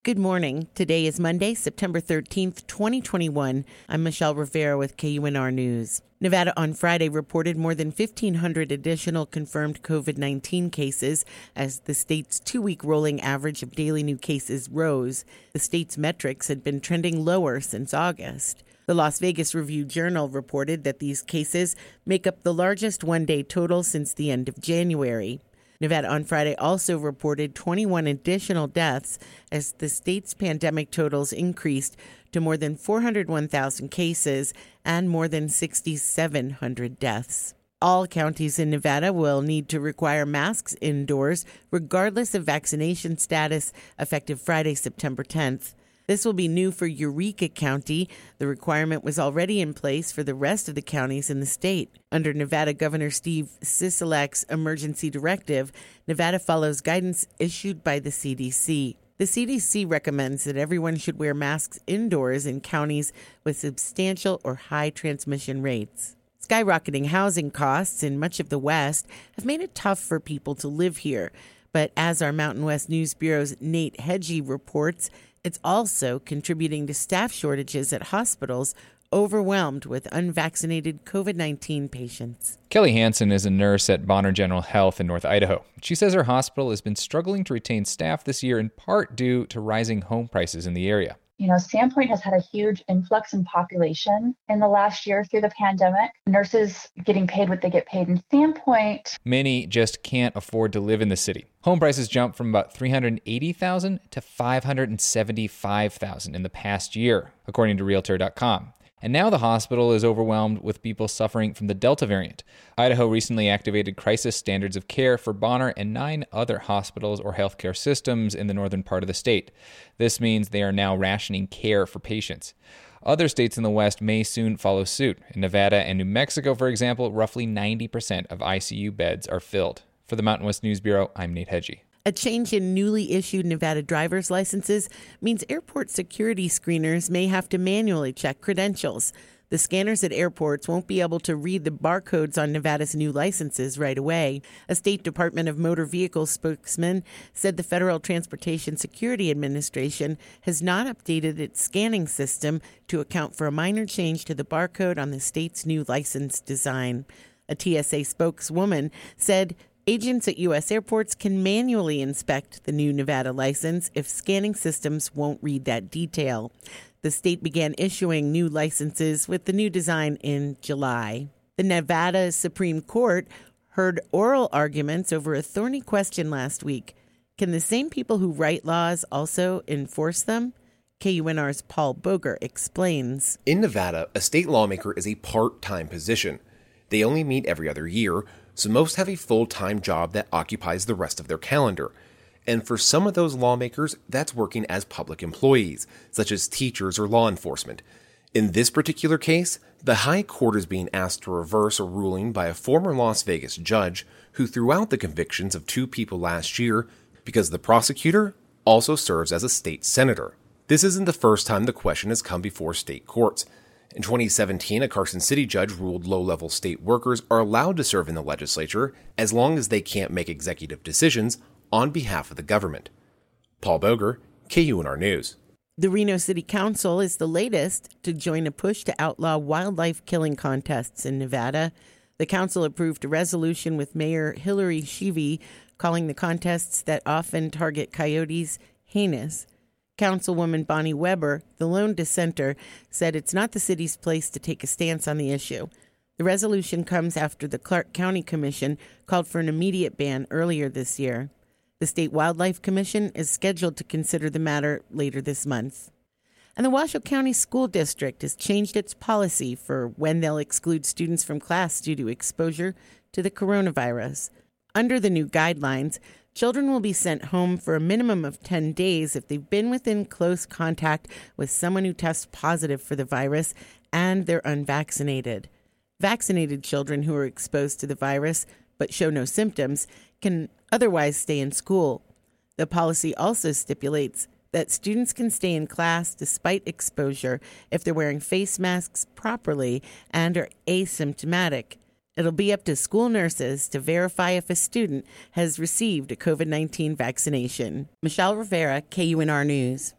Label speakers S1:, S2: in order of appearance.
S1: Good morning. Today is Monday, September 13th, 2021. I'm Michelle Rivera with KUNR News. Nevada on Friday reported more than 1,500 additional confirmed COVID-19 cases as the state's two-week rolling average of daily new cases rose. The state's metrics had been trending lower since August. The Las Vegas Review-Journal reported that these cases make up the largest one-day total since the end of January. Nevada on Friday also reported 21 additional deaths as the state's pandemic totals increased to more than 401,000 cases and more than 6,700 deaths. All counties in Nevada will need to require masks indoors, regardless of vaccination status, effective Friday, September 10th. This will be new for Eureka County. The requirement was already in place for the rest of the counties in the state. Under Nevada Governor Steve Sisolak's emergency directive, Nevada follows guidance issued by the CDC. The CDC recommends that everyone should wear masks indoors in counties with substantial or high transmission rates. Skyrocketing housing costs in much of the West have made it tough for people to live here. But as our Mountain West News Bureau's Nate Hedgie reports, it's also contributing to staff shortages at hospitals overwhelmed with unvaccinated COVID-19 patients.
S2: Kelly Hansen is a nurse at Bonner General Health in North Idaho. She says her hospital has been struggling to retain staff this year in part due to rising home prices in the area.
S3: Sandpoint has had a huge influx in population in the last year through the pandemic. Nurses getting paid what they get paid in Sandpoint.
S2: Many just can't afford to live in the city. Home prices jumped from about $380,000 to $575,000 in the past year, according to Realtor.com. And now the hospital is overwhelmed with people suffering from the Delta variant. Idaho recently activated crisis standards of care for Bonner and 9 other hospitals or healthcare systems in the northern part of the state. This means they are now rationing care for patients. Other states in the West may soon follow suit. In Nevada and New Mexico, for example, roughly 90% of ICU beds are filled. For the Mountain West News Bureau, I'm Nate Hedgie.
S1: A change in newly issued Nevada driver's licenses means airport security screeners may have to manually check credentials. The scanners at airports won't be able to read the barcodes on Nevada's new licenses right away. A State Department of Motor Vehicles spokesman said the Federal Transportation Security Administration has not updated its scanning system to account for a minor change to the barcode on the state's new license design. A TSA spokeswoman said agents at U.S. airports can manually inspect the new Nevada license if scanning systems won't read that detail. The state began issuing new licenses with the new design in July. The Nevada Supreme Court heard oral arguments over a thorny question last week. Can the same people who write laws also enforce them? KUNR's Paul Boger explains.
S4: In Nevada, a state lawmaker is a part-time position. They only meet every other year, so most have a full-time job that occupies the rest of their calendar. And for some of those lawmakers, that's working as public employees, such as teachers or law enforcement. In this particular case, the High Court is being asked to reverse a ruling by a former Las Vegas judge who threw out the convictions of 2 people last year because the prosecutor also serves as a state senator. This isn't the first time the question has come before state courts. In 2017, a Carson City judge ruled low-level state workers are allowed to serve in the legislature as long as they can't make executive decisions on behalf of the government. Paul Boger, KUNR News.
S1: The Reno City Council is the latest to join a push to outlaw wildlife killing contests in Nevada. The council approved a resolution with Mayor Hillary Sheevey calling the contests that often target coyotes heinous. Councilwoman Bonnie Weber, the lone dissenter, said it's not the city's place to take a stance on the issue. The resolution comes after the Clark County Commission called for an immediate ban earlier this year. The State Wildlife Commission is scheduled to consider the matter later this month. And the Washoe County School District has changed its policy for when they'll exclude students from class due to exposure to the coronavirus. Under the new guidelines, children will be sent home for a minimum of 10 days if they've been within close contact with someone who tests positive for the virus and they're unvaccinated. Vaccinated children who are exposed to the virus but show no symptoms can otherwise stay in school. The policy also stipulates that students can stay in class despite exposure if they're wearing face masks properly and are asymptomatic. It'll be up to school nurses to verify if a student has received a COVID-19 vaccination. Michelle Rivera, KUNR News.